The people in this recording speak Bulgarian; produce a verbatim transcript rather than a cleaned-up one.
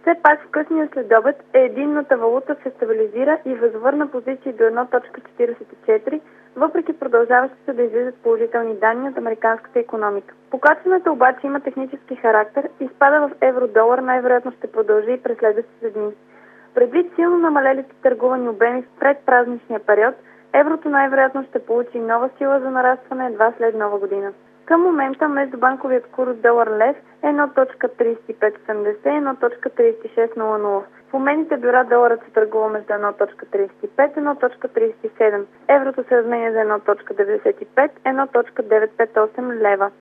Все пак в късния следобед единната валута се стабилизира и възвърна позиции до едно цяло четиридесет и четири, въпреки продължаващите да излизат положителни данни от американската икономика. Покачването обаче има технически характер и спада в евро-долар най-вероятно ще продължи и през следващите дни. Предвид силно намалелите търгувани обеми в предпразничния период, еврото най-вероятно ще получи нова сила за нарастване едва след нова година. Към момента междубанковият курс долар-лев е едно цяло тридесет и пет осемдесет и едно цяло тридесет и шест нула. В обменните бюра доларът се търгува между едно цяло тридесет и пет и едно цяло тридесет и седем. Еврото се разменя за едно цяло деветдесет и пет и едно цяло деветстотин и петдесет и осем лева.